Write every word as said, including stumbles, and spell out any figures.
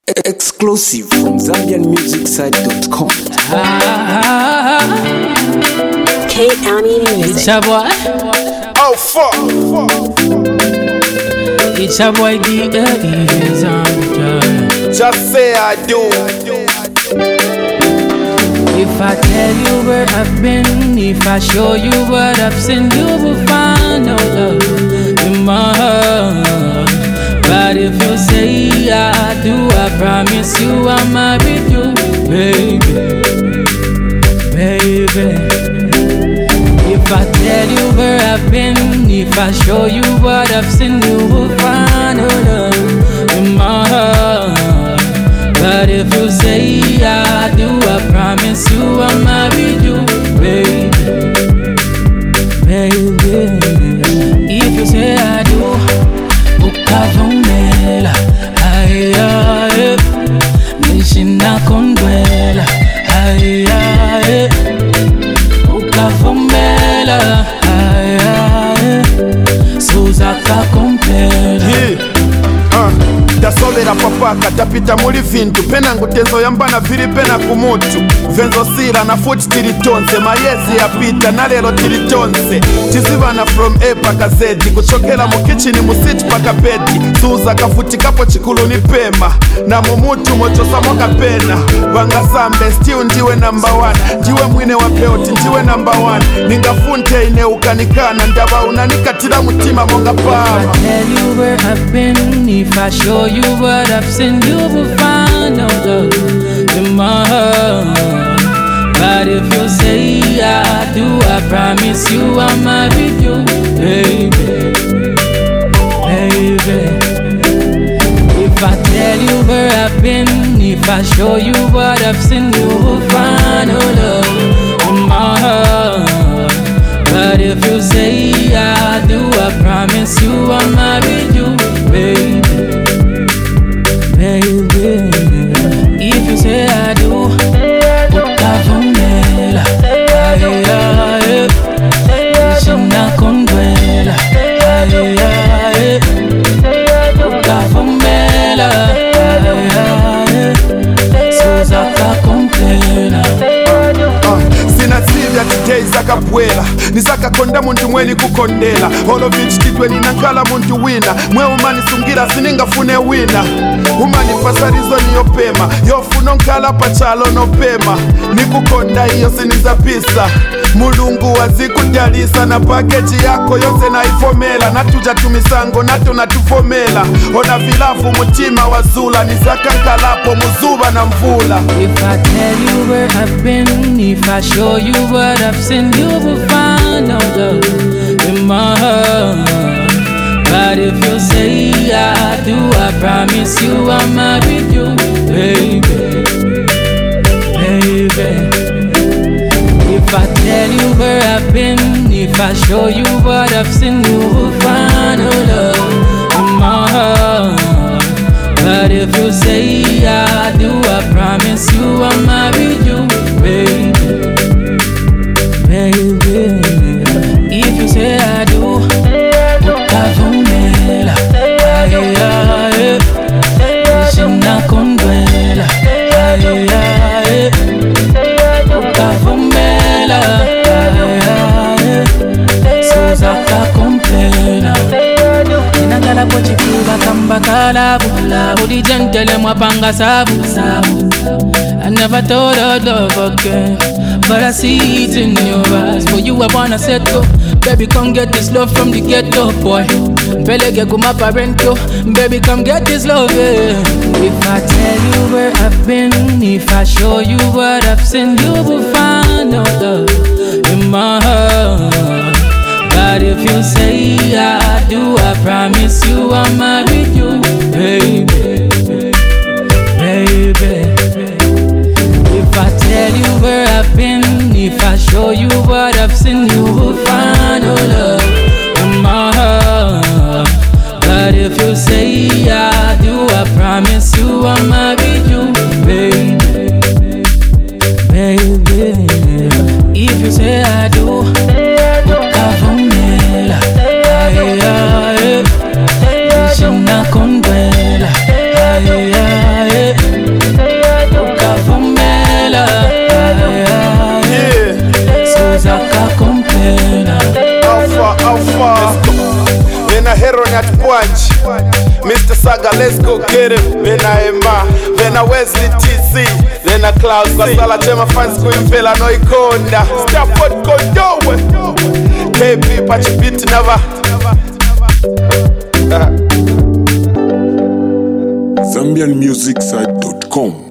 Exclusive from Zambian Music Site dot com. Ah, K Ami Music. it's a boy, Oh fuck, fuck. it's a boy, the is on the Just say I do. If I tell you where I've been, if I show you what I've seen, you will find no love in my heart. But if you say I do, I promise you I'll marry you, baby, baby. If I tell you where I've been, if I show you what I've seen, you will find no love in my heart. But if you say I do, I promise you I'll marry you, baby, baby. If you say I do, ukavumela, ay ay, nishina kondwela, ay ay, ukavumela, ay ay, suzaka kompela. Yeah. Uh. Tasobera papa katapita muri vintu pena ngutezo yambana viri pena kumutu venzo sira na futi tiritonse mayezi yapita na lero tiritonse tizivana from A paka Z kuchokela mu kitchen mu sit paka bedi suza kafuti kapo chikulu ni pema na mumutu mochosa moka pena vanga sambe still ndiwe number one ndiwe mwine wa peoti ndiwe number one ningafunte ine ukanikana ndaba unanikatira mutima monga pama. If I tell you where I've been, if I show you what I've seen, you will find no love in my heart. But if you say I do, I promise you I'll marry you, baby, baby. If I tell you where I've been, if I show you what I've seen, you will find no love in my heart. But if you say I do, I promise you I'll marry you, baby, baby. If you say I do, ukavumela, ay ay, nishina kondwela, ay ay, ukavumela, ay ay, suzaka kompela. Sinasivya today zakabwela nizakakonda muntu mweni kukondela holovich tidwe ninakala muntu wina mwe umani sungira siningafune wina umani pasarizo niyopema yofuno nkala pachalo nopema nikukonda iyo sinizapisa mulungu wazikudalisa na pakeji yako yose naifomela natuja tumisango nato natufomela ona vilafu mutima wazula nizakankalapo muzuba na mvula. If I tell you where I've been, if I show you what I've seen, you will find no love in my heart. But if you say I do, I promise you I'll marry you, baby, baby. If I tell you where I've been, if I show you what I've seen, you will find no love in my heart. But if you say I do, I promise you I'll marry you, baby, baby. If you say I do, ukavumela, ay ay, nishina kondwela, ay ay, ukavumela, ay ay, suzaka kompela. Ninangala kwa chikuba kamba kalabu udi gentele mwapanga sabu sabu. I never thought I'd love again, but I see it in your eyes. For you I wanna set go. Baby come get this love from the ghetto boy. Pelege kuma parento. Baby come get this love, yeah. If I tell you where I've been, if I show you what I've seen, you will find no love in my heart. But if you say I do, I promise you I'll marry you, baby, baby. If I tell you where I've been, if I show you what I've seen, you will find no love in my heart. But if you say I do, I promise you I'll marry you, baby, baby. If you say I do, ukavumela, ay ay, nishina Aaron at Pwanch, Mister Saga, let's go get him. Vena Emma, Vena Wesley T C, Vena Klaus, Basala Chema fans kuimpela no ikonda. Stafford Kodowe, K P Pachipiti never. Zambian Music Site dot com